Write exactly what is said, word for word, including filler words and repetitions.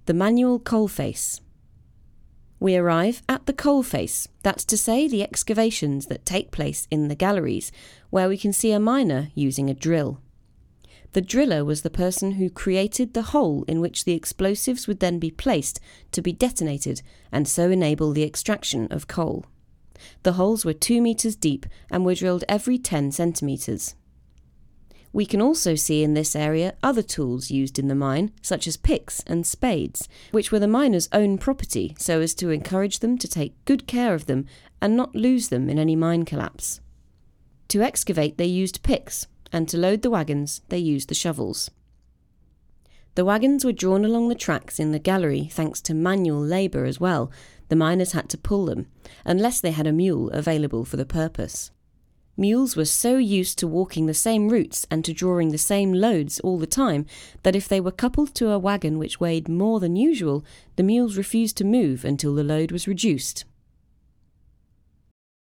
The manual coalface. We arrive at the coalface, that's to say the excavations that take place in the galleries, where we can see a miner using a drill. The driller was the person who created the hole in which the explosives would then be placed to be detonated and so enable the extraction of coal. The holes were two metres deep and were drilled every ten centimetres. We can also see in this area other tools used in the mine, such as picks and spades, which were the miners' own property so as to encourage them to take good care of them and not lose them in any mine collapse. To excavate they used picks, and to load the wagons they used the shovels. The wagons were drawn along the tracks in the gallery thanks to manual labour as well. The miners had to pull them, unless they had a mule available for the purpose. Mules were so used to walking the same routes and to drawing the same loads all the time that if they were coupled to a wagon which weighed more than usual, the mules refused to move until the load was reduced.